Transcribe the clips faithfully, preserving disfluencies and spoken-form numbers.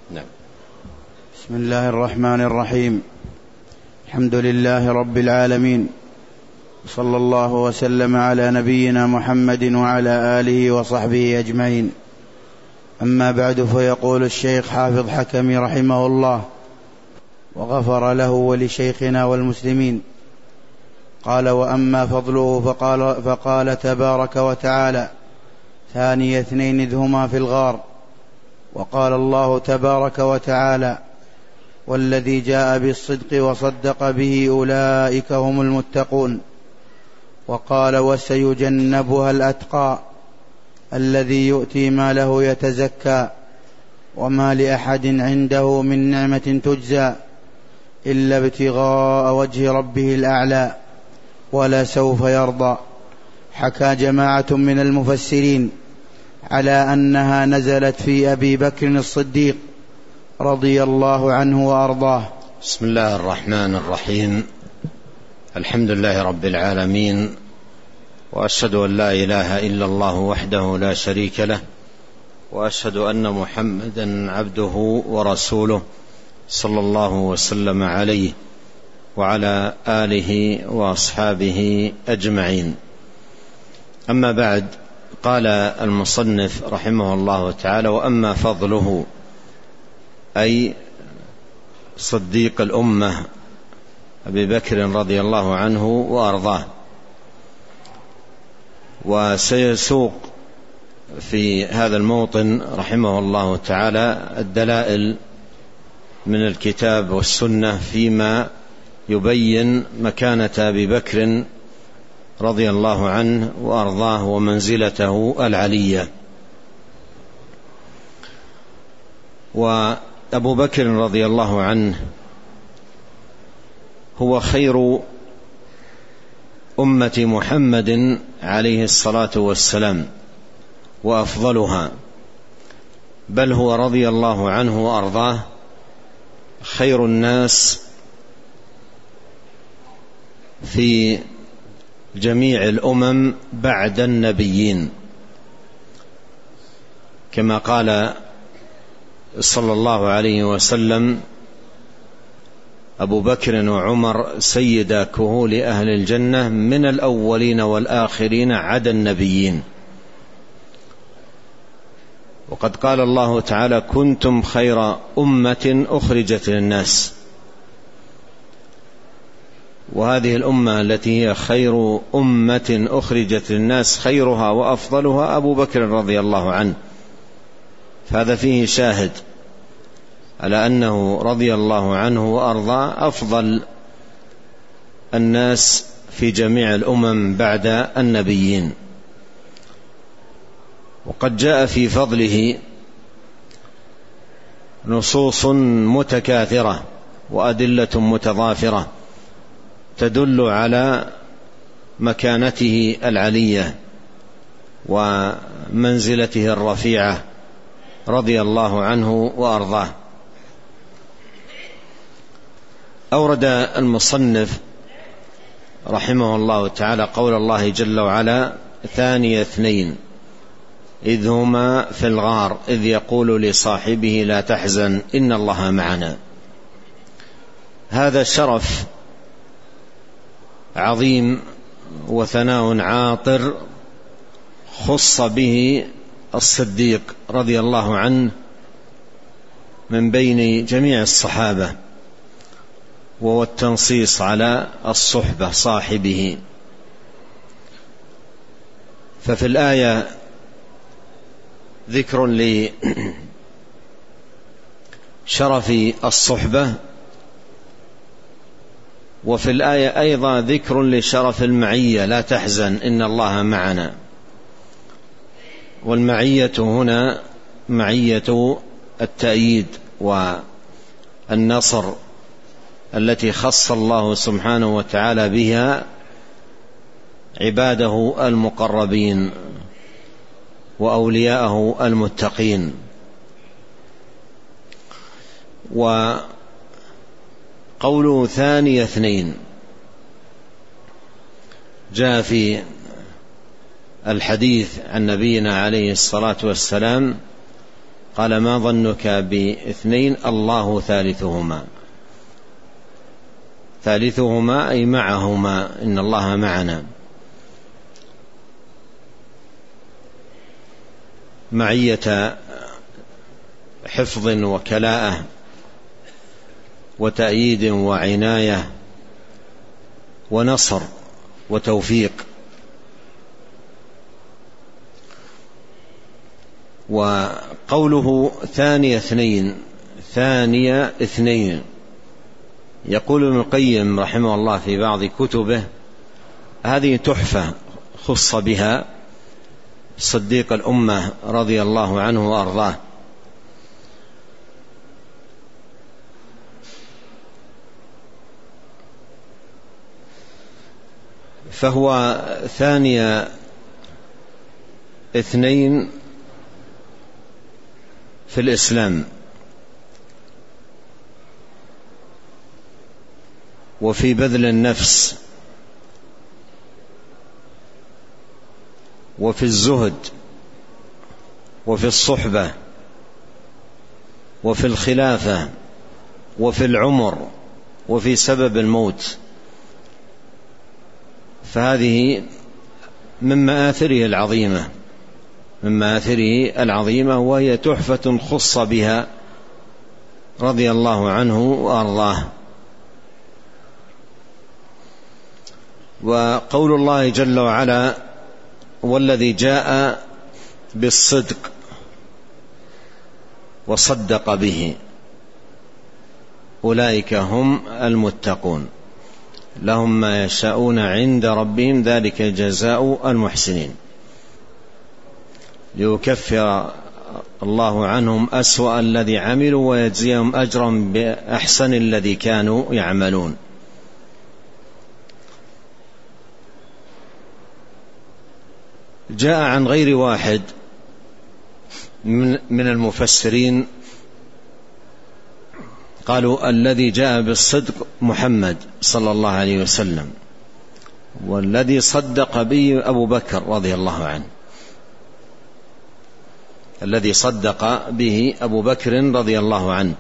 نعم. بسم الله الرحمن الرحيم. الحمد لله رب العالمين، صلى الله وسلم على نبينا محمد وعلى آله وصحبه أجمعين. أما بعد، فيقول الشيخ حافظ حكمي رحمه الله وغفر له ولشيخنا والمسلمين، قال: وأما فضله فقال, فقال تبارك وتعالى: ثاني اثنين إذ هما في الغار. وقال الله تبارك وتعالى: والذي جاء بالصدق وصدق به أولئك هم المتقون. وقال: وسيجنبها الأتقى الذي يؤتي ماله يتزكى وما لأحد عنده من نعمة تجزى إلا ابتغاء وجه ربه الأعلى ولسوف يرضى. حكى جماعة من المفسرين على أنها نزلت في أبي بكر الصديق رضي الله عنه وأرضاه. بسم الله الرحمن الرحيم. الحمد لله رب العالمين، وأشهد أن لا إله إلا الله وحده لا شريك له، وأشهد أن محمدا عبده ورسوله صلى الله وسلم عليه وعلى آله وأصحابه أجمعين. أما بعد، قال المصنف رحمه الله تعالى: وأما فضله، أي صديق الأمة أبي بكر رضي الله عنه وأرضاه. وسيسوق في هذا الموطن رحمه الله تعالى الدلائل من الكتاب والسنة فيما يبين مكانة أبي بكر رضي الله عنه وأرضاه ومنزلته العلية. وأبو بكر رضي الله عنه هو خير أمة محمد عليه الصلاة والسلام وأفضلها، بل هو رضي الله عنه وأرضاه خير الناس في جميع الأمم بعد النبيين، كما قال صلى الله عليه وسلم: أبو بكر وعمر سيدا كهول أهل الجنة من الأولين والآخرين عدا النبيين. وقد قال الله تعالى: كنتم خير أمة أخرجت للناس. وهذه الأمة التي هي خير أمة أخرجت للناس خيرها وأفضلها أبو بكر رضي الله عنه. فهذا فيه شاهد على أنه رضي الله عنه وأرضى أفضل الناس في جميع الأمم بعد النبيين. وقد جاء في فضله نصوص متكاثرة وأدلة متضافرة تدل على مكانته العلية ومنزلته الرفيعة رضي الله عنه وأرضاه. أورد المصنف رحمه الله تعالى قول الله جل وعلا: ثاني اثنين إذ هما في الغار إذ يقول لصاحبه لا تحزن إن الله معنا. هذا شرف عظيم وثناء عاطر خص به الصديق رضي الله عنه من بين جميع الصحابة، وهو التنصيص على الصحبة صاحبه. ففي الآية ذكر لشرف الصحبة، وفي الآية أيضا ذكر لشرف المعية لا تحزن إن الله معنا. والمعية هنا معية التأييد والنصر التي خص الله سبحانه وتعالى بها عباده المقربين وأولياءه المتقين. وقوله ثاني اثنين جاء في الحديث عن نبينا عليه الصلاة والسلام قال ما ظنك باثنين الله ثالثهما، ثالثهما أي معهما، إن الله معنا، معية حفظ وكلاءة وتأييد وعناية ونصر وتوفيق. وقوله ثاني اثنين، ثاني اثنين، يقول ابن القيم رحمه الله في بعض كتبه هذه تحفة خص بها صديق الأمة رضي الله عنه وأرضاه، فهو ثاني اثنين في الإسلام وفي بذل النفس وفي الزهد وفي الصحبة وفي الخلافة وفي العمر وفي سبب الموت، فهذه من مآثره العظيمة، من مآثره العظيمة، وهي تحفة خص بها رضي الله عنه وأرضاه. وقول الله جل وعلا والذي جاء بالصدق وصدق به أولئك هم المتقون لهم ما يشاءون عند ربهم ذلك جزاء المحسنين، ليكفر الله عنهم أسوأ الذي عملوا ويجزيهم أجرا بأحسن الذي كانوا يعملون. جاء عن غير واحد من المفسرين قالوا الذي جاء بالصدق محمد صلى الله عليه وسلم، والذي صدق به أبو بكر رضي الله عنه، الذي صدق به أبو بكر رضي الله عنه.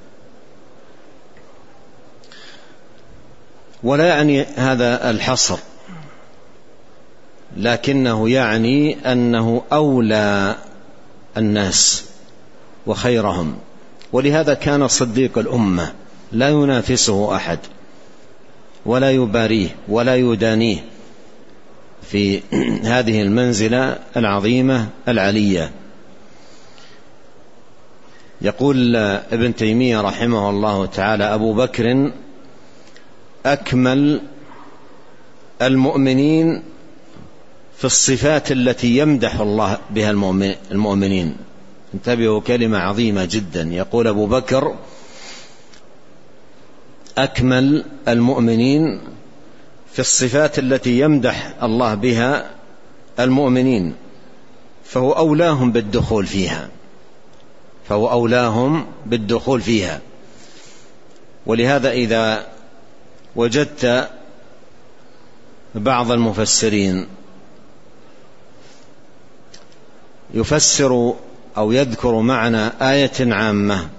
ولا يعني هذا الحصر، لكنه يعني أنه أولى الناس وخيرهم، ولهذا كان صديق الأمة لا ينافسه أحد ولا يباريه ولا يدانيه في هذه المنزلة العظيمة العلية. يقول ابن تيمية رحمه الله تعالى أبو بكر أكمل المؤمنين في الصفات التي يمدح الله بها المؤمنين. انتبهوا، كلمة عظيمة جدا. يقول أبو بكر أكمل المؤمنين في الصفات التي يمدح الله بها المؤمنين، فهو أولاهم بالدخول فيها، فهو أولاهم بالدخول فيها. ولهذا إذا وجدت بعض المفسرين يفسر أو يذكر معنى آية عامة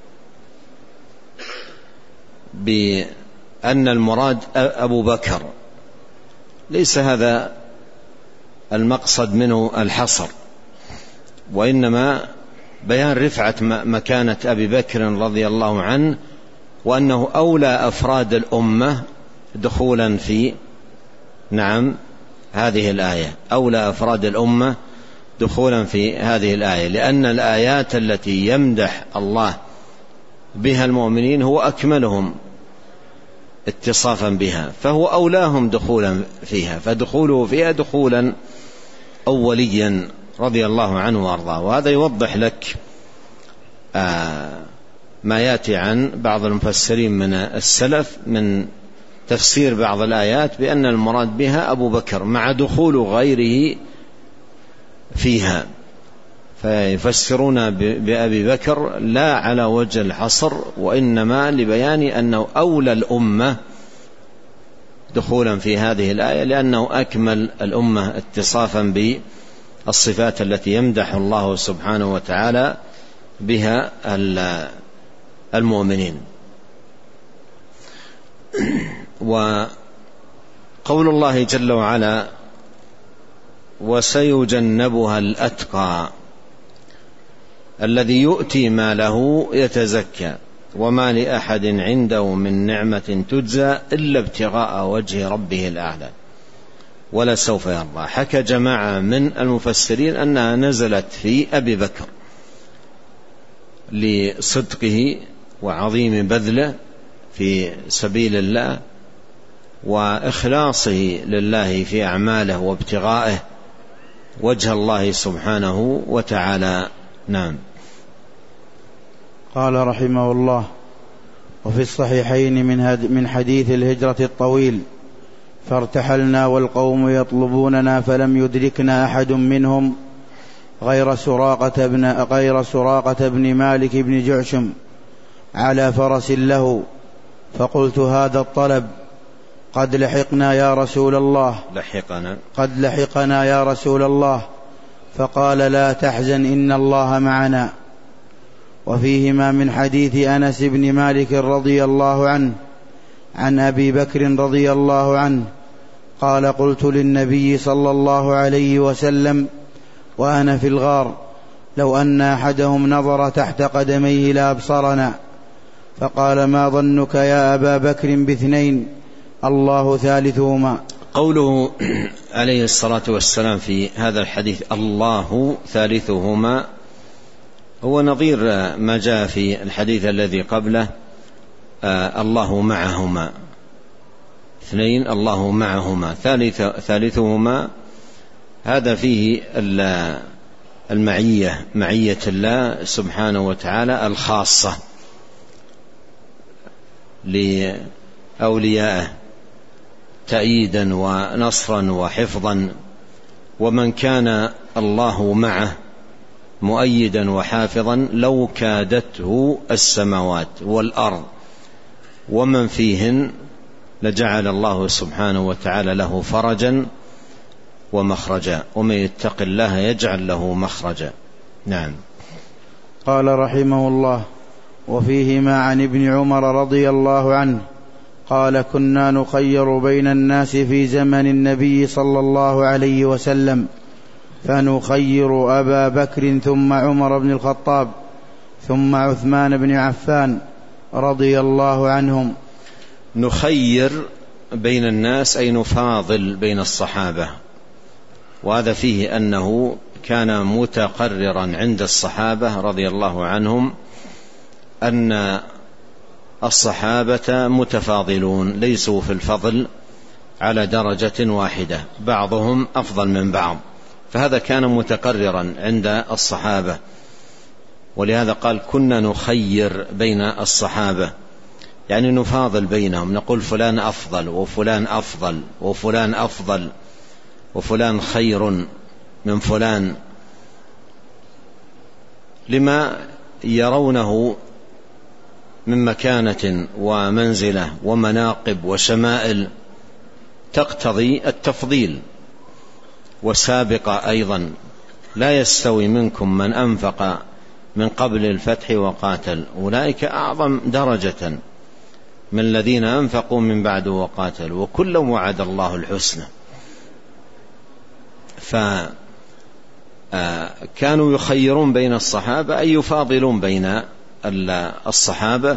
بأن المراد أبو بكر، ليس هذا المقصد منه الحصر، وإنما بيان رفعة مكانة أبي بكر رضي الله عنه، وأنه أولى أفراد الأمة دخولا في نعم هذه الآية، أولى أفراد الأمة دخولا في هذه الآية، لأن الآيات التي يمدح الله بها المؤمنين هو أكملهم اتصافا بها، فهو أولاهم دخولا فيها، فدخوله فيها دخولا أوليا رضي الله عنه وأرضاه. وهذا يوضح لك آه ما يأتي عن بعض المفسرين من السلف من تفسير بعض الآيات بأن المراد بها أبو بكر مع دخول غيره فيها، فيفسرون بأبي بكر لا على وجه الحصر، وإنما لبيان أنه أولى الأمة دخولا في هذه الآية، لأنه أكمل الأمة اتصافا بالصفات التي يمدح الله سبحانه وتعالى بها المؤمنين. وقول الله جل وعلا وسيجنبها الأتقى الذي يؤتي ماله يتزكى وما لأحد عنده من نعمة تجزى إلا ابتغاء وجه ربه الأعلى ولسوف يرضى. حكى جماعة من المفسرين أنها نزلت في أبي بكر لصدقه وعظيم بذله في سبيل الله وإخلاصه لله في أعماله وابتغائه وجه الله سبحانه وتعالى. نعم. قال رحمه الله: وفي الصحيحين من من حديث الهجرة الطويل: فارتحلنا والقوم يطلبوننا فلم يدركنا أحد منهم غير سراقة بن غير سراقة بن مالك بن جعشم على فرس له، فقلت: هذا الطلب قد لحقنا يا رسول الله لحقنا قد لحقنا يا رسول الله. فقال: لا تحزن إن الله معنا. وفيهما من حديث أنس بن مالك رضي الله عنه عن أبي بكر رضي الله عنه قال: قلت للنبي صلى الله عليه وسلم وأنا في الغار: لو أن أحدهم نظر تحت قدميه لأبصرنا. فقال: ما ظنك يا أبا بكر باثنين الله ثالثهما؟ قوله عليه الصلاة والسلام في هذا الحديث الله ثالثهما هو نظير ما جاء في الحديث الذي قبله آه الله معهما، اثنين الله معهما، ثالث ثالثهما. هذا فيه المعية، معية الله سبحانه وتعالى الخاصة لأوليائه تأييدا ونصرا وحفظا. ومن كان الله معه مؤيدا وحافظا لو كادته السماوات والأرض ومن فيهن لجعل الله سبحانه وتعالى له فرجا ومخرجا، ومن يتق الله يجعل له مخرجا. نعم. قال رحمه الله: وفيهما عن ابن عمر رضي الله عنه قال: كنا نخير بين الناس في زمن النبي صلى الله عليه وسلم، فنخير أبا بكر ثم عمر بن الخطاب ثم عثمان بن عفان رضي الله عنهم. نخير بين الناس أي نفاضل بين الصحابة، وهذا فيه أنه كان متقررا عند الصحابة رضي الله عنهم أن الصحابة متفاضلون ليسوا في الفضل على درجة واحدة، بعضهم أفضل من بعض، فهذا كان متقررا عند الصحابة. ولهذا قال: كنا نخير بين الصحابة، يعني نفاضل بينهم، نقول فلان أفضل وفلان أفضل وفلان أفضل وفلان خير من فلان، لما يرونه من مكانة ومنزلة ومناقب وشمائل تقتضي التفضيل. وسابقة أيضا: لا يستوي منكم من أنفق من قبل الفتح وقاتل أولئك أعظم درجة من الذين أنفقوا من بعد وقاتلوا وكلا وعد الله الحسنى. فكانوا يخيرون بين الصحابة أي يفاضلون بين الصحابة.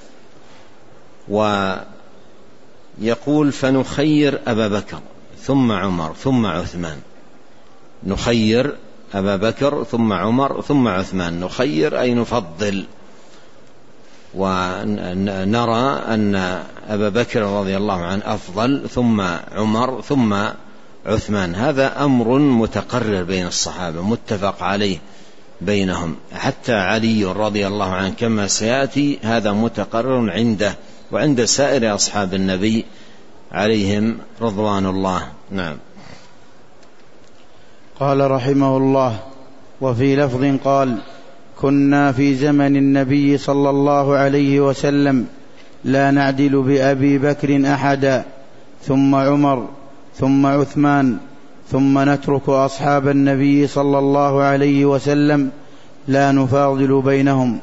ويقول: فنخير أبا بكر ثم عمر ثم عثمان. نخير أبا بكر ثم عمر ثم عثمان، نخير أي نفضل، ونرى أن أبا بكر رضي الله عنه أفضل ثم عمر ثم عثمان. هذا أمر متقرر بين الصحابة متفق عليه بينهم، حتى علي رضي الله عنه كما سيأتي هذا متقرر عنده وعند سائر أصحاب النبي عليهم رضوان الله. نعم. قال رحمه الله: وفي لفظ قال: كنا في زمن النبي صلى الله عليه وسلم لا نعدل بأبي بكر أحدا، ثم عمر ثم عثمان، ثم نترك أصحاب النبي صلى الله عليه وسلم لا نفاضل بينهم.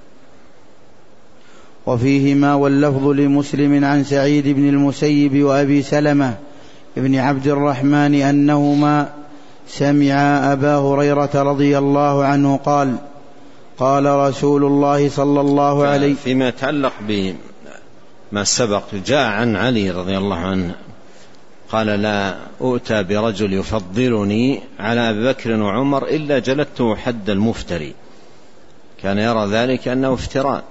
وفيهما واللفظ لمسلم عن سعيد بن المسيب وأبي سلمة ابن عبد الرحمن أنهما سمعا أبا هريرة رضي الله عنه قال قال رسول الله صلى الله عليه. فيما يتعلق بما سبق جاء عن علي رضي الله عنه قال لا أؤتى برجل يفضلني على أبي بكر وعمر إلا جلدته حد المفتري. كان يرى ذلك أنه افتراء،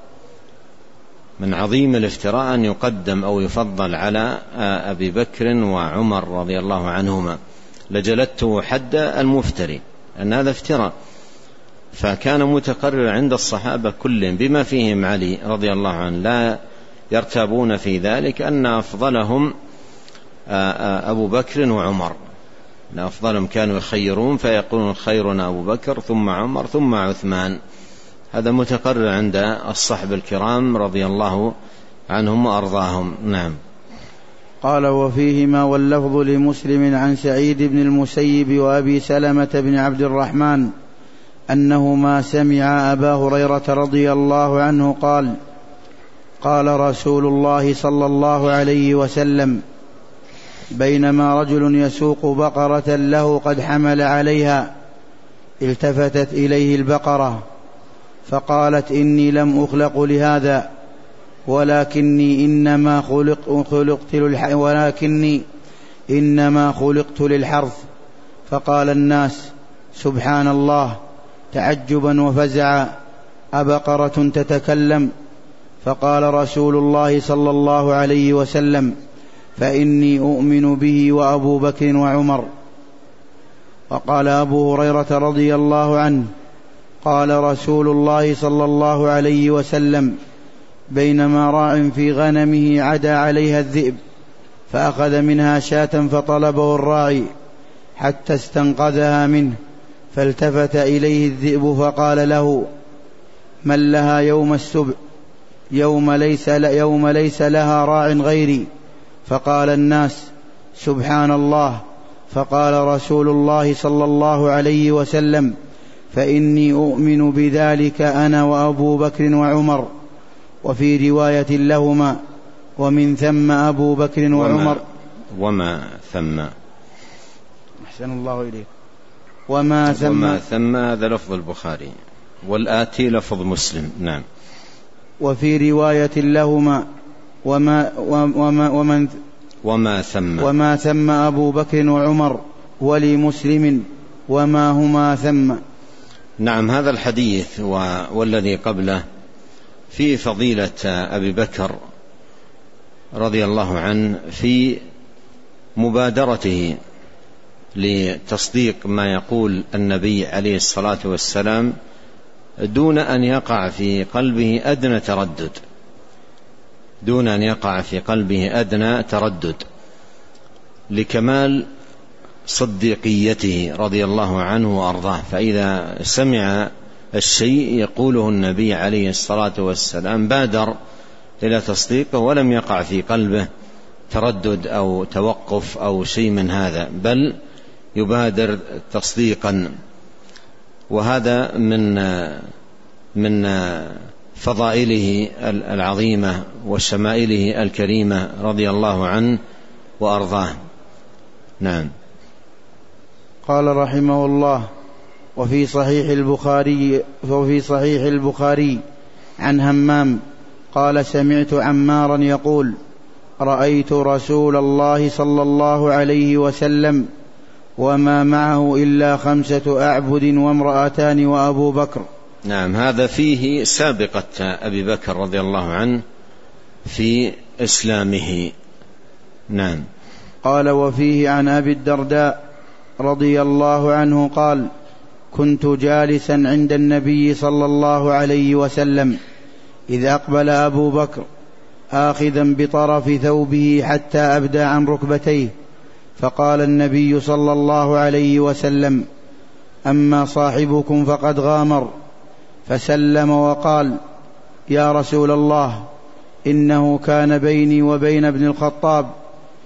من عظيم الافتراء أن يقدم أو يفضل على أبي بكر وعمر رضي الله عنهما، لجلدته حد المفتري، أن هذا افتراء. فكان متقرر عند الصحابة كلهم بما فيهم علي رضي الله عنه لا يرتابون في ذلك أن أفضلهم أبو بكر وعمر، أن أفضلهم كانوا يخيرون فيقولون خيرنا أبو بكر ثم عمر ثم عثمان. هذا متقرر عند الصحب الكرام رضي الله عنهم وأرضاهم. نعم. قال وفيهما واللفظ لمسلم عن سعيد بن المسيب وأبي سلمة بن عبد الرحمن أنهما سمعا أبا هريرة رضي الله عنه قال قال رسول الله صلى الله عليه وسلم بينما رجل يسوق بقرة له قد حمل عليها التفتت إليه البقرة فقالت إني لم أخلق لهذا ولكني إنما خلق خلقت للح ولكني إنما خلقت للحرث. فقال الناس سبحان الله تعجبا وفزعا أبقرة تتكلم؟ فقال رسول الله صلى الله عليه وسلم فإني أؤمن به وأبو بكر وعمر. وقال أبو هريرة رضي الله عنه قال رسول الله صلى الله عليه وسلم بينما راع في غنمه عدا عليها الذئب فأخذ منها شاة فطلبه الراعي حتى استنقذها منه فالتفت إليه الذئب فقال له من لها يوم السبع يوم ليس, يوم ليس لها راع غيري؟ فقال الناس سبحان الله. فقال رسول الله صلى الله عليه وسلم فإني أؤمن بذلك أنا وأبو بكر وعمر. وفي رواية لهما ومن ثم أبو بكر وعمر وما, وما ثم أحسن الله إليك وما ثم, وما ثم هذا لفظ البخاري والآتي لفظ مسلم. نعم. وفي رواية لهما وما, وما, ومن وما ثم وما ثم أبو بكر وعمر ولمسلم وما هما ثم. نعم. هذا الحديث والذي قبله في فضيلة أبي بكر رضي الله عنه في مبادرته لتصديق ما يقول النبي عليه الصلاة والسلام دون أن يقع في قلبه أدنى تردد دون أن يقع في قلبه أدنى تردد لكمال صديقيته رضي الله عنه وأرضاه. فإذا سمع الشيء يقوله النبي عليه الصلاة والسلام بادر إلى تصديقه ولم يقع في قلبه تردد أو توقف أو شيء من هذا، بل يبادر تصديقا. وهذا من من فضائله العظيمة وشمائله الكريمة رضي الله عنه وأرضاه. نعم. قال رحمه الله وفي صحيح البخاري وفي صحيح البخاري عن همام قال سمعت عمارا يقول رأيت رسول الله صلى الله عليه وسلم وما معه إلا خمسة أعبد وامرأتان وأبو بكر. نعم. هذا فيه سابقة أبي بكر رضي الله عنه في إسلامه. نعم. قال وفيه عن أبي الدرداء رضي الله عنه قال كنت جالسا عند النبي صلى الله عليه وسلم إذ أقبل أبو بكر آخذا بطرف ثوبه حتى أبدى عن ركبتيه، فقال النبي صلى الله عليه وسلم أما صاحبكم فقد غامر، فسلم وقال يا رسول الله إنه كان بيني وبين ابن الخطاب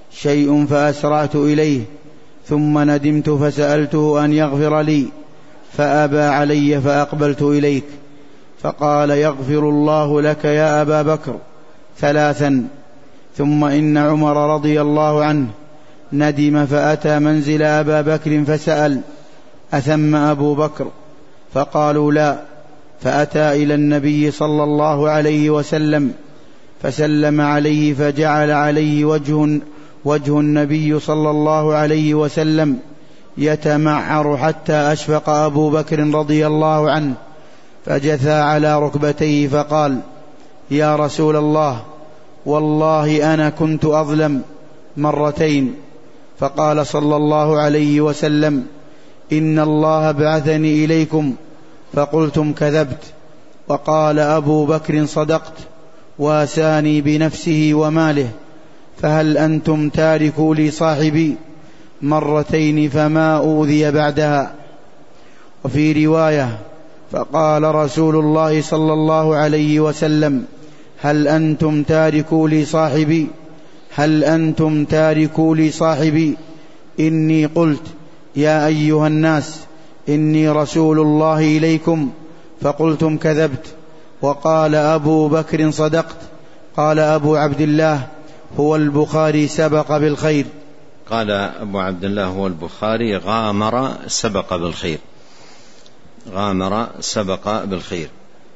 شيء فأسرعت إليه ثم ندمت فسألته أن يغفر لي فأبى علي فأقبلت إليك، فقال: يغفر الله لك يا أبا بكر ثلاثا. ثم إن عمر رضي الله عنه ندم فأتى منزل أبا بكر فسأل: أثم أبو بكر؟ فقالوا: لا. فأتى إلى النبي صلى الله عليه وسلم فسلم عليه، فجعل عليه وجه, وجه النبي صلى الله عليه وسلم يتمعر حتى أشفق أبو بكر رضي الله عنه، فجثى على ركبتيه فقال: يا رسول الله، والله أنا كنت أظلم مرتين. فقال صلى الله عليه وسلم: إن الله بعثني إليكم فقلتم كذبت، وقال أبو بكر: صدقت، واساني بنفسه وماله، فهل أنتم تاركوا لي صاحبي؟ مرتين فما أوذي بعدها. وفي رواية: فقال رسول الله صلى الله عليه وسلم: هل أنتم تاركوا لي صاحبي؟ هل أنتم تاركوا لي صاحبي؟ إني قلت: يا أيها الناس، إني رسول الله إليكم، فقلتم كذبت، وقال أبو بكر: صدقت. قال أبو عبد الله: هو البخاري سبق بالخير. قال أبو عبد الله: هو البخاري غامر سبق بالخير، غامر سبق بالخير.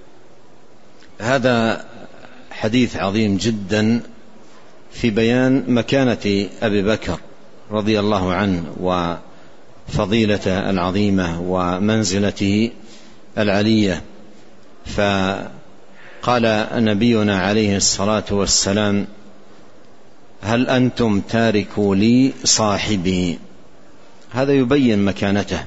هذا حديث عظيم جدا في بيان مكانة أبي بكر رضي الله عنه وفضيلته العظيمة ومنزلته العلية. فقال نبينا عليه الصلاة والسلام: هل أنتم تاركوا لي صاحبي؟ هذا يبين مكانته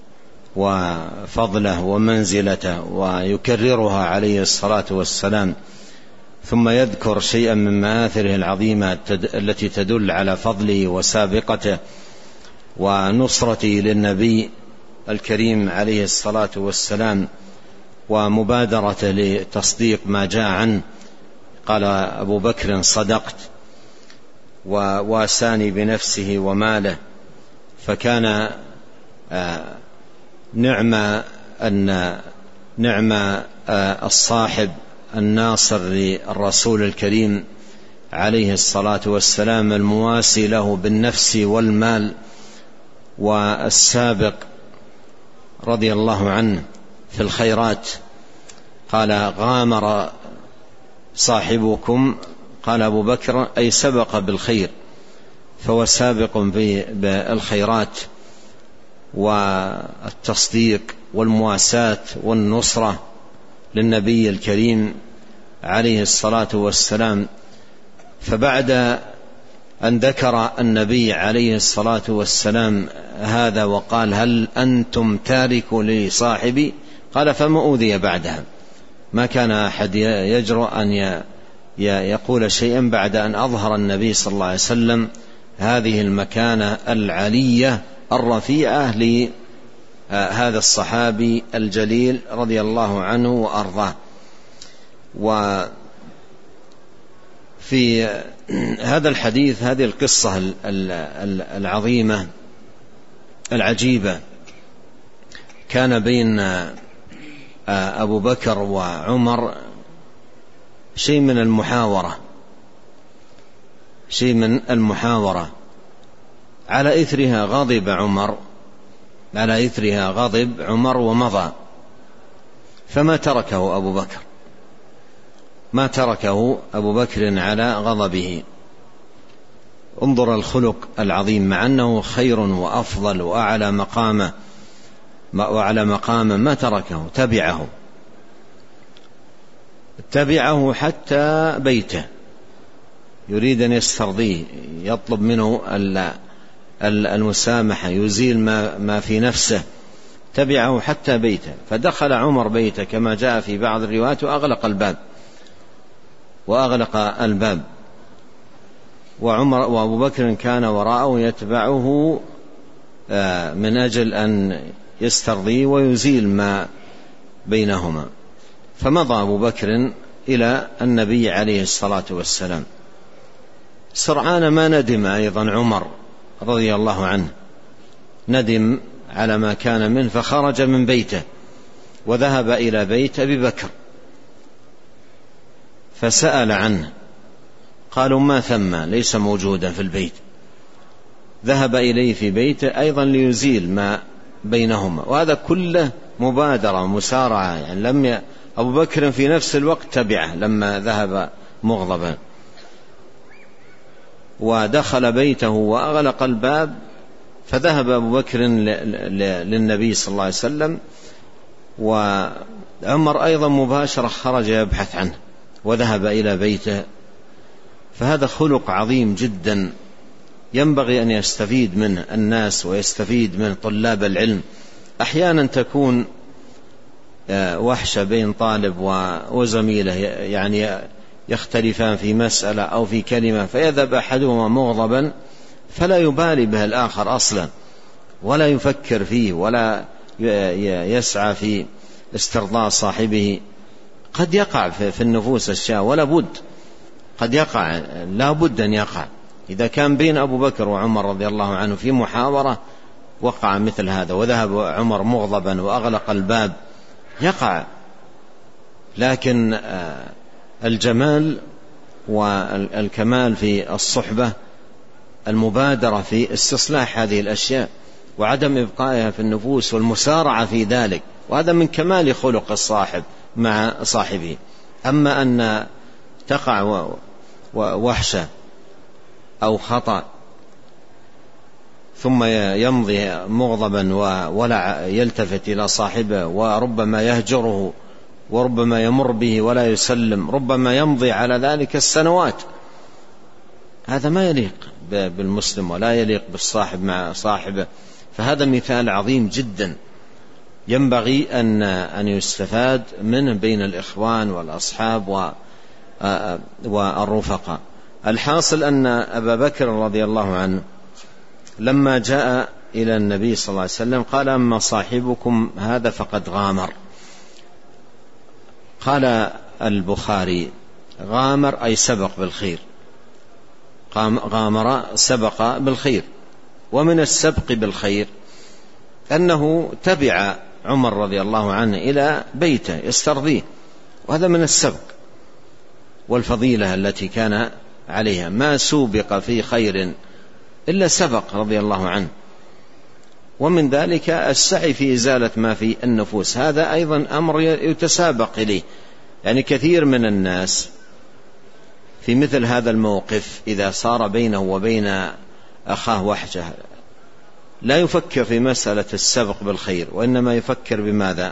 وفضله ومنزلته، ويكررها عليه الصلاة والسلام، ثم يذكر شيئا من مآثره العظيمة التي تدل على فضله وسابقته ونصرته للنبي الكريم عليه الصلاة والسلام ومبادرته لتصديق ما جاء عنه. قال أبو بكر: صدقت، وواساني بنفسه وماله. فكان نعم أن نعم الصاحب الناصر للرسول الكريم عليه الصلاة والسلام، المواسي له بالنفس والمال، والسابق رضي الله عنه في الخيرات. قال: غامر صاحبكم، قال أبو بكر: أي سبق بالخير، فهو سابق بالخيرات والتصديق والمواساة والنصرة للنبي الكريم عليه الصلاة والسلام. فبعد أن ذكر النبي عليه الصلاة والسلام هذا وقال: هل أنتم تاركوا لي صاحبي؟ قال: فما أوذي بعدها. ما كان أحد يجرؤ أن يقول شيئا بعد أن أظهر النبي صلى الله عليه وسلم هذه المكانة العلية الرفيعة لهذا الصحابي الجليل رضي الله عنه وأرضاه. وفي هذا الحديث هذه القصة العظيمة العجيبة كان بين أبو بكر وعمر شيء من المحاورة شيء من المحاورة على إثرها غضب عمر على إثرها غضب عمر ومضى، فما تركه أبو بكر ما تركه أبو بكر على غضبه. انظر الخلق العظيم، مع أنه خير وأفضل وأعلى مقامه وأعلى مقامه ما تركه، تبعه تبعه حتى بيته، يريد أن يسترضيه، يطلب منه المسامحة، يزيل ما, ما في نفسه، تبعه حتى بيته. فدخل عمر بيته كما جاء في بعض الروايات وأغلق الباب وأغلق الباب وعمر وأبو بكر كان وراءه يتبعه من أجل أن يسترضيه ويزيل ما بينهما. فمضى أبو بكر إلى النبي عليه الصلاة والسلام. سرعان ما ندم أيضا عمر رضي الله عنه، ندم على ما كان منه، فخرج من بيته وذهب إلى بيت أبي بكر فسأل عنه، قالوا ما ثم، ليس موجودا في البيت. ذهب إليه في بيته أيضا ليزيل ما بينهما، وهذا كله مبادرة مسارعة، يعني لم ي... أبو بكر في نفس الوقت تبعه لما ذهب مغضبا، ودخل بيته وأغلق الباب. فذهب أبو بكر للنبي صلى الله عليه وسلم، وعمر أيضا مباشرة خرج يبحث عنه وذهب إلى بيته. فهذا خلق عظيم جدا ينبغي أن يستفيد منه الناس ويستفيد من طلاب العلم. أحيانا تكون وحشة بين طالب وزميله، يعني يختلفان في مسألة أو في كلمة، فيذهب أحدهما مغضبا فلا يبالي به الآخر أصلا، ولا يفكر فيه، ولا يسعى في استرضاء صاحبه. قد يقع في النفوس أشياء ولا بد، قد يقع، لا بد أن يقع. إذا كان بين أبو بكر وعمر رضي الله عنه في محاورة وقع مثل هذا، وذهب عمر مغضبا وأغلق الباب، يقع. لكن الجمال والكمال في الصحبة المبادرة في استصلاح هذه الأشياء وعدم إبقائها في النفوس والمسارعة في ذلك، وهذا من كمال خلق الصاحب مع صاحبه. أما أن تقع وحشة أو خطأ ثم يمضي مغضبا ولا يلتفت إلى صاحبه، وربما يهجره، وربما يمر به ولا يسلم، ربما يمضي على ذلك السنوات، هذا ما يليق بالمسلم ولا يليق بالصاحب مع صاحبه. فهذا مثال عظيم جدا ينبغي أن أن يستفاد منه بين الإخوان والأصحاب والرفقاء. الحاصل أن أبا بكر رضي الله عنه لما جاء إلى النبي صلى الله عليه وسلم قال أما صاحبكم هذا فقد غامر. قال البخاري غامر أي سبق بالخير، غامر سبق بالخير. ومن السبق بالخير أنه تبع عمر رضي الله عنه إلى بيته يسترضيه، وهذا من السبق والفضيلة التي كان عليها. ما سوبق في خير إلا سبق رضي الله عنه. ومن ذلك السعي في إزالة ما في النفوس، هذا أيضا أمر يتسابق إليه. يعني كثير من الناس في مثل هذا الموقف إذا صار بينه وبين أخاه وحشة لا يفكر في مسألة السبق بالخير، وإنما يفكر بماذا؟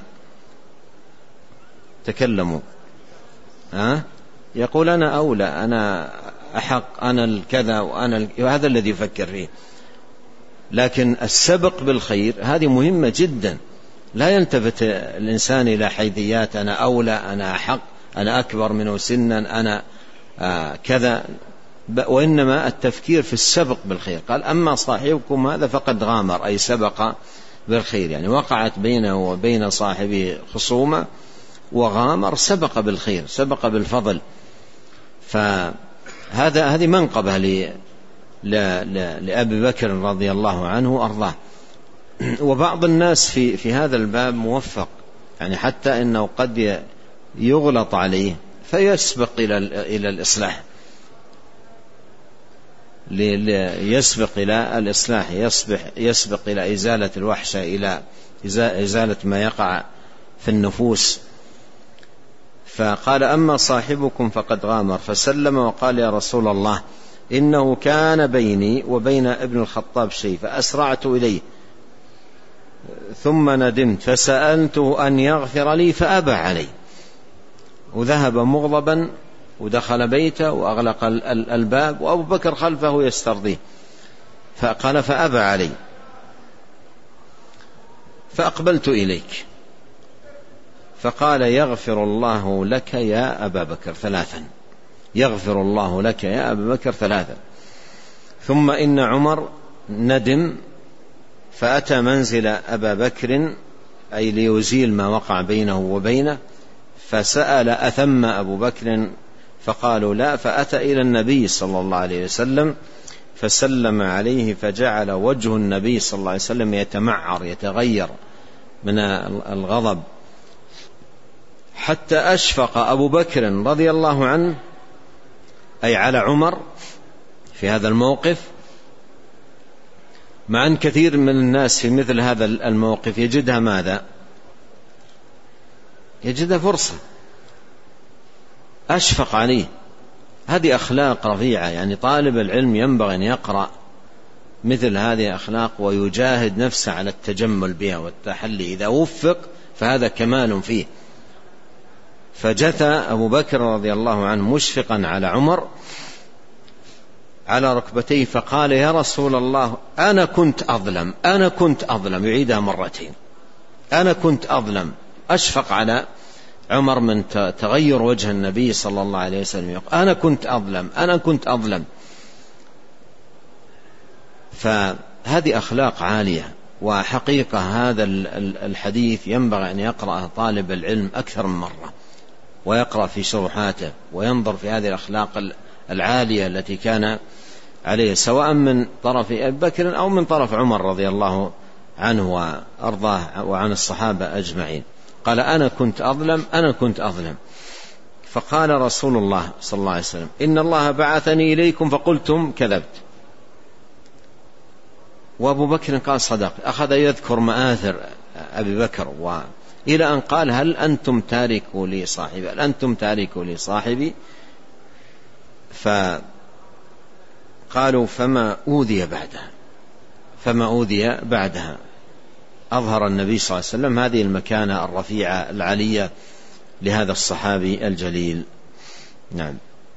تكلموا ها؟ يقول أنا أولى، أنا أحق، أنا الكذا وأنا ال... وهذا الذي يفكر فيه. لكن السبق بالخير هذه مهمة جدا، لا يلتفت الإنسان إلى حيثيات أنا أولى، أنا أحق، أنا أكبر منه سنا، أنا آه كذا، وإنما التفكير في السبق بالخير. قال أما صاحبكم هذا فقد غامر أي سبق بالخير، يعني وقعت بينه وبين صاحبه خصومة وغامر، سبق بالخير، سبق بالفضل. فهذا هذه منقبة ل... ل... ل... لأبي بكر رضي الله عنه وأرضاه. وبعض الناس في في هذا الباب موفق، يعني حتى إنه قد يغلط عليه فيسبق إلى إلى الإصلاح، يسبق إلى الإصلاح، يسبق يسبق إلى إزالة الوحشة، إلى إزالة ما يقع في النفوس. فقال أما صاحبكم فقد غامر، فسلم وقال يا رسول الله إنه كان بيني وبين ابن الخطاب شيء فأسرعت إليه ثم ندمت فسألته أن يغفر لي فأبى علي. وذهب مغضبا ودخل بيته وأغلق الباب وأبو بكر خلفه يسترضيه، فقال فأبى علي. فأقبلت إليك فقال يغفر الله لك يا أبا بكر ثلاثا، يغفر الله لك يا أبا بكر ثلاثا. ثم إن عمر ندم فأتى منزل أبا بكر أي ليزيل ما وقع بينه وبينه، فسأل أثم أبو بكر فقالوا لا، فأتى إلى النبي صلى الله عليه وسلم فسلم عليه فجعل وجه النبي صلى الله عليه وسلم يتمعر يتغير من الغضب، حتى أشفق أبو بكر رضي الله عنه أي على عمر في هذا الموقف، مع أن كثير من الناس في مثل هذا الموقف يجدها ماذا؟ يجدها فرصة، أشفق عليه. هذه أخلاق رفيعة، يعني طالب العلم ينبغي أن يقرأ مثل هذه الأخلاق ويجاهد نفسه على التجمل بها والتحلي، إذا وفق فهذا كمال فيه. فجثى أبو بكر رضي الله عنه مشفقا على عمر على ركبتيه فقال: يا رسول الله، أنا كنت أظلم أنا كنت أظلم يعيدها مرتين، أنا كنت أظلم. أشفق على عمر من تغير وجه النبي صلى الله عليه وسلم، يقول: أنا كنت أظلم أنا كنت أظلم. فهذه أخلاق عالية، وحقيقة هذا الحديث ينبغي أن يقرأه طالب العلم أكثر من مرة، ويقرأ في شروحاته وينظر في هذه الأخلاق العالية التي كان عليه، سواء من طرف أبي بكر أو من طرف عمر رضي الله عنه وأرضاه وعن الصحابة أجمعين. قال: أنا كنت أظلم أنا كنت أظلم. فقال رسول الله صلى الله عليه وسلم: إن الله بعثني إليكم فقلتم كذبت. وأبو بكر قال: صدق. أخذ يذكر مآثر أبي بكر، وإلى أن قال: هل أنتم تاركوا لي صاحبي هل أنتم تاركوا لي صاحبي فقالوا: فما أوذي بعدها فما أوذي بعدها. أظهر النبي صلى الله عليه وسلم هذه المكانة الرفيعة العالية لهذا الصحابي الجليل. نعم.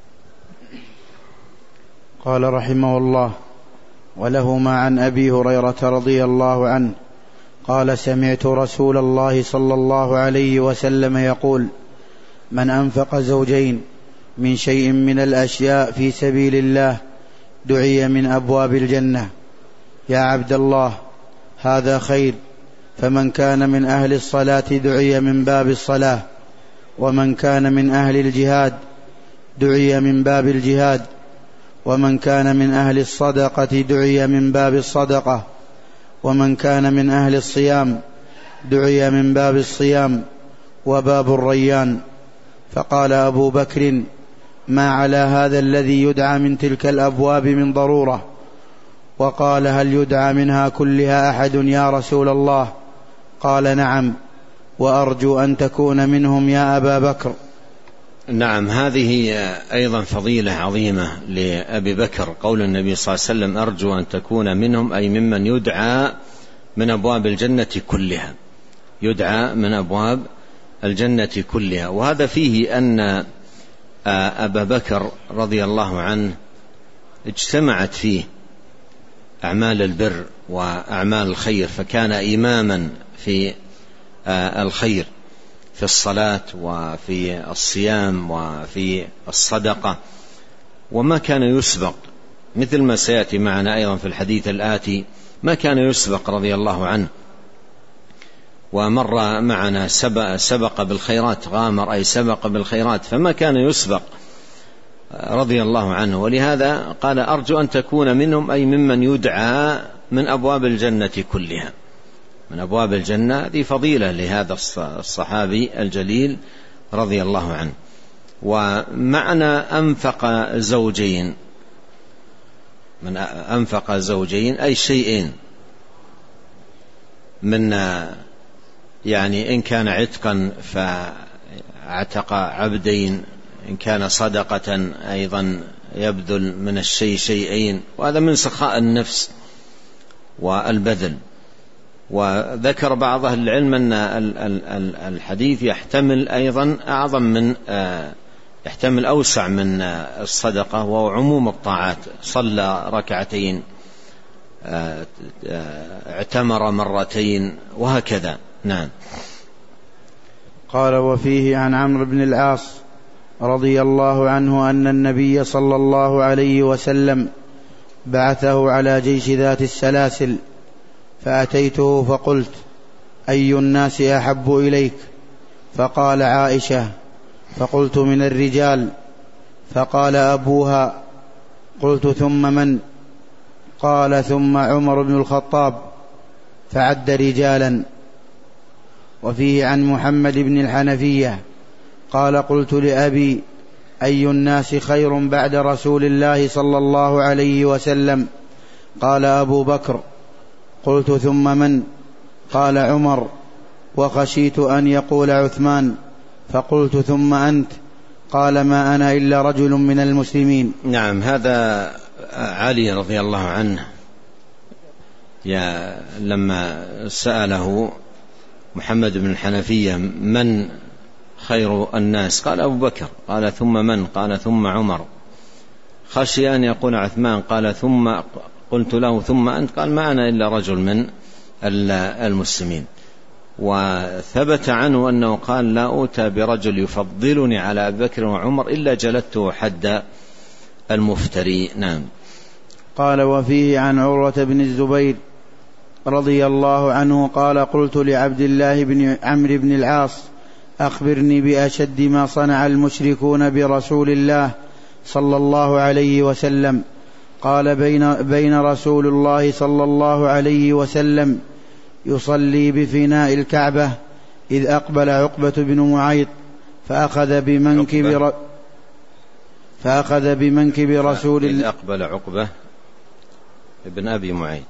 قال رحمه الله: ولهما عن أبي هريرة رضي الله عنه قال: سمعت رسول الله صلى الله عليه وسلم يقول: من أنفق زوجين من شيء من الأشياء في سبيل الله دعي من أبواب الجنة. يا عبد الله، هذا خير. فمن كان من أهل الصلاة دعي من باب الصلاة، ومن كان من أهل الجهاد دعي من باب الجهاد، ومن كان من أهل الصدقة دعي من باب الصدقة، ومن كان من أهل الصيام دعي من باب الصيام وباب الريان. فقال أبو بكر: ما على هذا الذي يدعى من تلك الأبواب من ضرورة. وقال: هل يدعى منها كلها أحد يا رسول الله؟ قال: نعم، وأرجو أن تكون منهم يا أبا بكر. نعم، هذه أيضا فضيلة عظيمة لأبي بكر، قول النبي صلى الله عليه وسلم: أرجو أن تكون منهم، أي ممن يدعى من أبواب الجنة كلها، يدعى من أبواب الجنة كلها. وهذا فيه أن أبا بكر رضي الله عنه اجتمعت فيه أعمال البر وأعمال الخير، فكان إماما في الخير، في الصلاة وفي الصيام وفي الصدقة، وما كان يسبق، مثل ما سيأتي معنا أيضا في الحديث الآتي، ما كان يسبق رضي الله عنه. ومر معنا سبق, سبق بالخيرات، غامر أي سبق بالخيرات، فما كان يسبق رضي الله عنه. ولهذا قال: أرجو أن تكون منهم، أي ممن يدعى من أبواب الجنة كلها، من أبواب الجنة. هذه فضيلة لهذا الصحابي الجليل رضي الله عنه. ومعنى أنفق زوجين، من أنفق زوجين أي شيئين، من يعني إن كان عتقا فاعتق عبدين، إن كان صدقة أيضا يبذل من الشيء شيئين، وهذا من سخاء النفس والبذل. وذكر بعض أهل العلم أن الحديث يحتمل أيضا أعظم من يحتمل أوسع من الصدقة، وهو عموم الطاعات، صلى ركعتين، اعتمر مرتين، وهكذا. نعم. قال: وفيه عن عمرو بن العاص رضي الله عنه أن النبي صلى الله عليه وسلم بعثه على جيش ذات السلاسل، فأتيته فقلت: أي الناس أحب إليك؟ فقال: عائشة. فقلت: من الرجال؟ فقال: أبوها. قلت: ثم من؟ قال ثم عمر بن الخطاب، فعد رجالا. وفيه عن محمد بن الحنفية قال قلت لأبي أي الناس خير بعد رسول الله صلى الله عليه وسلم؟ قال أبو بكر. قلت ثم من؟ قال عمر، وخشيت أن يقول عثمان، فقلت ثم أنت؟ قال ما أنا إلا رجل من المسلمين. نعم، هذا علي رضي الله عنه يا لما سأله محمد بن الحنفية من خير الناس؟ قال أبو بكر. قال ثم من؟ قال ثم عمر. خشي أن يقول عثمان، قال ثم قلت له ثم أنت؟ قال ما أنا إلا رجل من المسلمين. وثبت عنه أنه قال لا أوتى برجل يفضلني على أبي بكر وعمر إلا جلدته حد المفتري. نعم. قال وفيه عن عروة بن الزبير رضي الله عنه قال قلت لعبد الله بن عمرو بن العاص أخبرني بأشد ما صنع المشركون برسول الله صلى الله عليه وسلم. قال بين, بين رسول الله صلى الله عليه وسلم يصلي بفناء الكعبة إذ أقبل عقبة بن معيط فأخذ بمنكب ر... فأخذ بمنكب رسول الله. إذ أقبل عقبة ابن أبي معيط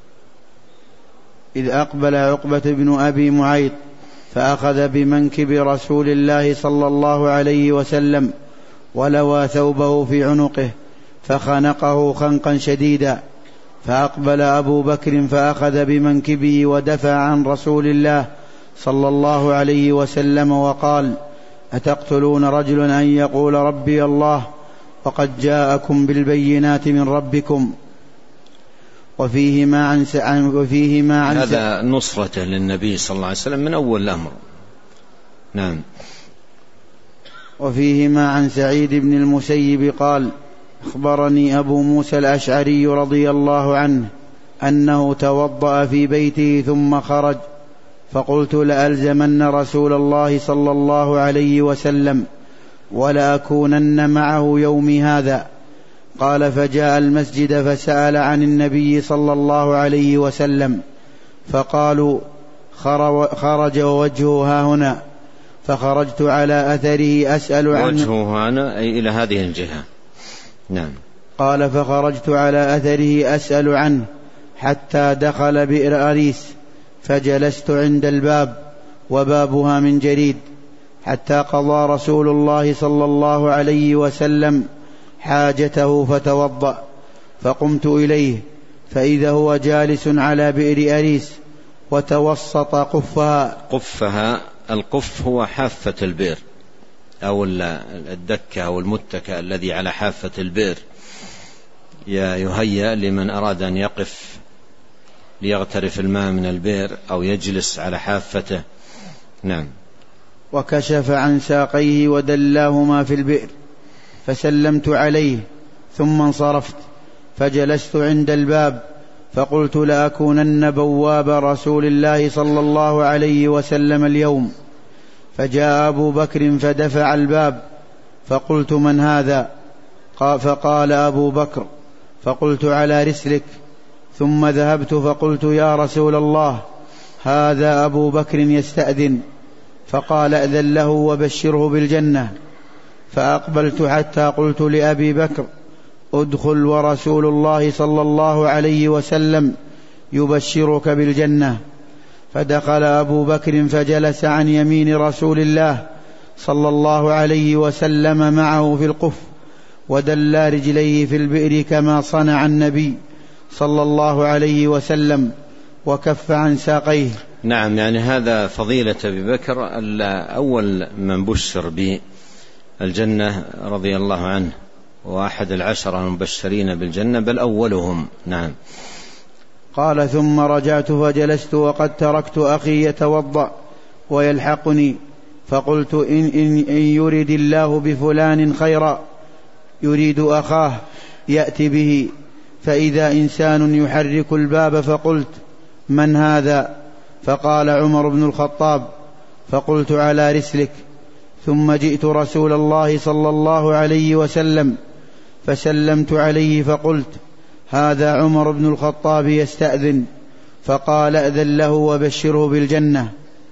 إذ أقبل عقبة بن أبي معيط فأخذ بمنكب رسول الله صلى الله عليه وسلم ولوى ثوبه في عنقه فخنقه خنقا شديدا. فأقبل أبو بكر فأخذ بمنكبه ودفع عن رسول الله صلى الله عليه وسلم وقال أتقتلون رجلا أن يقول ربي الله وقد جاءكم بالبينات من ربكم؟ وفيه ما عن, عن وفيه ما عن هذا نصرته للنبي صلى الله عليه وسلم من أول الأمر. نعم. وفيه ما عن سعيد بن المسيب قال أخبرني أبو موسى الأشعري رضي الله عنه أنه توضأ في بيته ثم خرج، فقلت لألزمن رسول الله صلى الله عليه وسلم ولأكونن معه يومي هذا. قال فجاء المسجد فسأل عن النبي صلى الله عليه وسلم فقالوا خرج ووجهه ها هنا، فخرجت على أثره أسأل عنه. وجهه هنا أي إلى هذه الجهة. نعم. قال فخرجت على أثره أسأل عنه حتى دخل بئر أريس فجلست عند الباب وبابها من جريد حتى قضى رسول الله صلى الله عليه وسلم حاجته فتوضأ، فقمت إليه فإذا هو جالس على بئر أريس وتوسط قفها. قفها القف هو حافة البئر أو الدكة أو المتكأ الذي على حافة البئر، يهيأ لمن أراد أن يقف ليغترف الماء من البئر أو يجلس على حافته. نعم. وكشف عن ساقيه ودلاهما في البئر فسلمت عليه ثم انصرفت فجلست عند الباب فقلت لأكونن بواب رسول الله صلى الله عليه وسلم اليوم. فجاء أبو بكر فدفع الباب فقلت من هذا؟ فقال أبو بكر، فقلت على رسلك. ثم ذهبت فقلت يا رسول الله هذا أبو بكر يستأذن، فقال أذن له وبشره بالجنة. فأقبلت حتى قلت لأبي بكر ادخل ورسول الله صلى الله عليه وسلم يبشرك بالجنة. فدخل أبو بكر فجلس عن يمين رسول الله صلى الله عليه وسلم معه في القف ودلى رجليه في البئر كما صنع النبي صلى الله عليه وسلم وكف عن ساقيه. نعم، يعني هذا فضيلة أبي بكر أول من بشر بالجنة رضي الله عنه وأحد العشرة المبشرين بالجنة بل أولهم. نعم. قال ثم رجعت فجلست وقد تركت أخي يتوضأ ويلحقني، فقلت إن, إن, إن يريد الله بفلان خيرا يريد أخاه يأتي به. فإذا إنسان يحرك الباب فقلت من هذا؟ فقال عمر بن الخطاب، فقلت على رسلك. ثم جئت رسول الله صلى الله عليه وسلم فسلمت عليه فقلت هذا عمر بن الخطاب يستأذن، فقال أذن له وبشره بالجنة.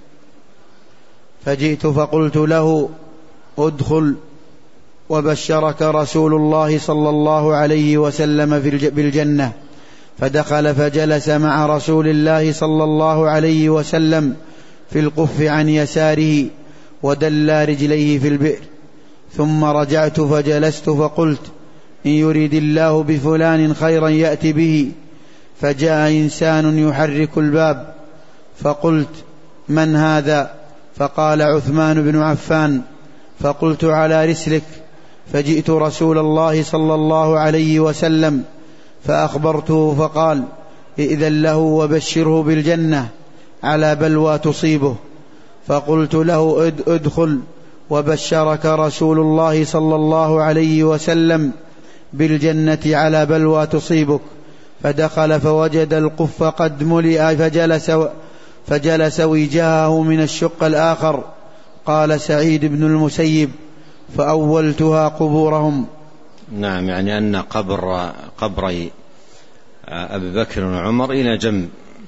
فجئت فقلت له ادخل وبشرك رسول الله صلى الله عليه وسلم بالجنة. فدخل فجلس مع رسول الله صلى الله عليه وسلم في القف عن يساره ودلى رجليه في البئر. ثم رجعت فجلست فقلت إن يريد الله بفلان خيرا يأتي به. فجاء إنسان يحرك الباب، فقلت من هذا؟ فقال عثمان بن عفان. فقلت على رسلك. فجئت رسول الله صلى الله عليه وسلم فأخبرته، فقال إذن له وبشره بالجنة على بلوى تصيبه. فقلت له ادخل وبشرك رسول الله صلى الله عليه وسلم بالجنة على بلوى تصيبك. فدخل فوجد القف قد ملئ فجلس, فجلس وجهه من الشق الآخر. قال سعيد بن المسيب فأولتها قبورهم. نعم، يعني أن قبر قبري أبي بكر وعمر إلى جنب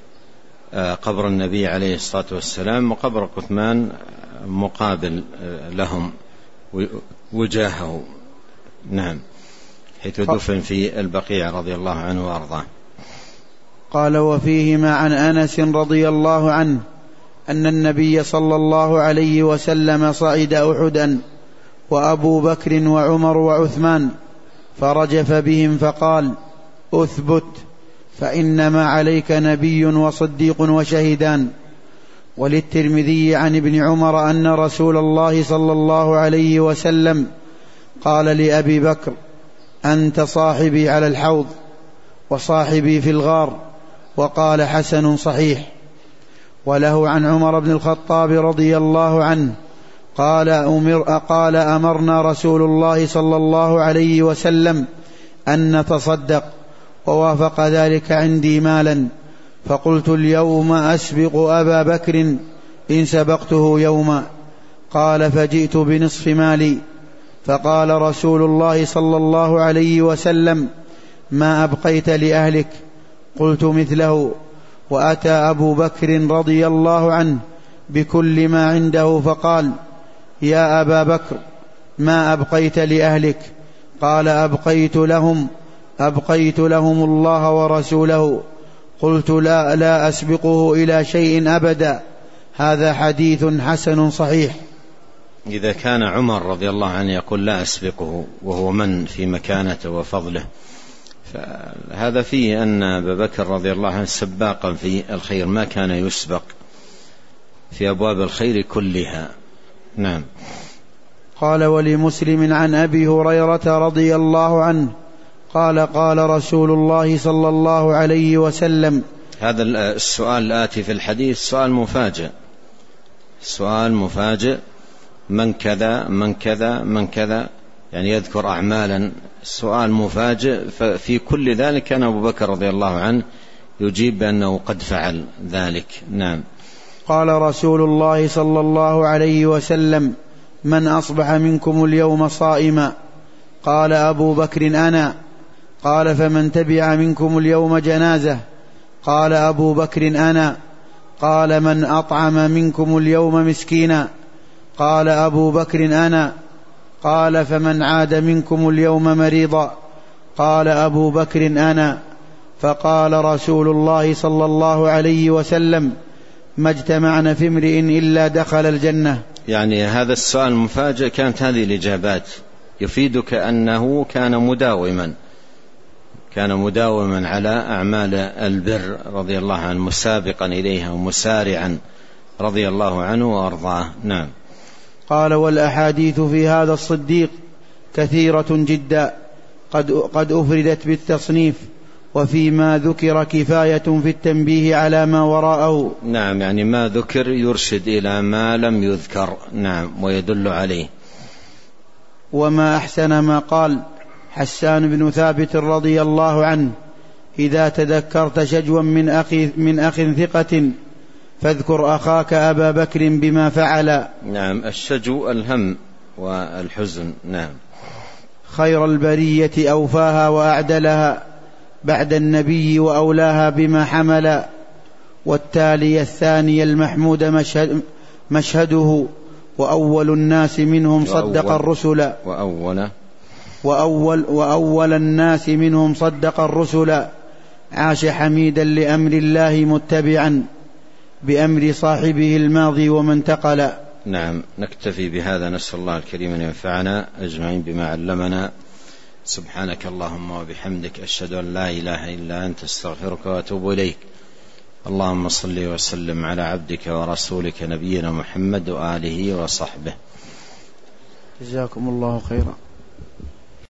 قبر النبي عليه الصلاة والسلام، وقبر عثمان مقابل لهم وجاهه. نعم، حيث دفن في البقيع رضي الله عنه وأرضاه. قال وفيهما عن أنس رضي الله عنه أن النبي صلى الله عليه وسلم صعد أحدا وأبو بكر وعمر وعثمان، فرجف بهم فقال أثبت فإنما عليك نبي وصديق وشهيدان. وللترمذي عن ابن عمر أن رسول الله صلى الله عليه وسلم قال لأبي بكر أنت صاحبي على الحوض وصاحبي في الغار. وقال حسن صحيح. وله عن عمر بن الخطاب رضي الله عنه قال, أمر قال أمرنا رسول الله صلى الله عليه وسلم أن نتصدق، ووافق ذلك عندي مالا، فقلت اليوم أسبق أبا بكر إن سبقته يوما. قال فجئت بنصف مالي. فقال رسول الله صلى الله عليه وسلم ما أبقيت لأهلك؟ قلت مثله. وأتى أبو بكر رضي الله عنه بكل ما عنده فقال يا أبا بكر ما أبقيت لأهلك؟ قال أبقيت لهم أبقيت لهم الله ورسوله. قلت لا لا أسبقه إلى شيء أبدا. هذا حديث حسن صحيح. إذا كان عمر رضي الله عنه يقول لا أسبقه وهو من في مكانته وفضله، فهذا فيه أن أبا بكر رضي الله عنه سباقا في الخير، ما كان يسبق في أبواب الخير كلها. نعم. قال ولمسلم عن أبي هريرة رضي الله عنه قال قال رسول الله صلى الله عليه وسلم. هذا السؤال الآتي في الحديث سؤال مفاجئ، سؤال مفاجئ، من كذا من كذا من كذا، يعني يذكر أعمالا، سؤال مفاجئ. ففي كل ذلك كان أبو بكر رضي الله عنه يجيب بأنه قد فعل ذلك. نعم. قال رسول الله صلى الله عليه وسلم من أصبح منكم اليوم صائما؟ قال أبو بكر أنا. قال فمن تبع منكم اليوم جنازة؟ قال أبو بكر أنا. قال من أطعم منكم اليوم مسكينا؟ قال أبو بكر أنا. قال فمن عاد منكم اليوم مريضا؟ قال أبو بكر أنا. فقال رسول الله صلى الله عليه وسلم ما اجتمعنا في امرئ إلا دخل الجنة. يعني هذا السؤال المفاجئ كانت هذه الإجابات، يفيدك أنه كان مداوما كان مداوما على أعمال البر رضي الله عنه، مسابقا إليها ومسارعا رضي الله عنه وأرضاه. نعم. قال والأحاديث في هذا الصديق كثيرة جدا قد, قد أفردت بالتصنيف، وفيما ذكر كفاية في التنبيه على ما وراءه. نعم، يعني ما ذكر يرشد إلى ما لم يذكر. نعم، ويدل عليه. وما أحسن ما قال حسان بن ثابت رضي الله عنه إذا تذكرت شجوا من أخي من أخ ثقة فاذكر أخاك أبا بكر بما فعل. نعم، الشجو الهم والحزن. نعم. خير البرية أوفاها وأعدلها بعد النبي وأولاها بما حمل. والتالي الثاني المحمود مشهد مشهده وأول الناس منهم صدق الرسل وأول وأول, وأول الناس منهم صدق الرسل عاش حميدا لأمر الله متبعا بأمر صاحبه الماضي ومن انتقل. نعم، نكتفي بهذا. نسأل الله الكريم أن ينفعنا أجمعين بما علمنا. سبحانك اللهم وبحمدك، أشهد أن لا إله إلا أنت، استغفرك وأتوب إليك. اللهم صل وسلم على عبدك ورسولك نبينا محمد وآله وصحبه. جزاكم الله خيرا.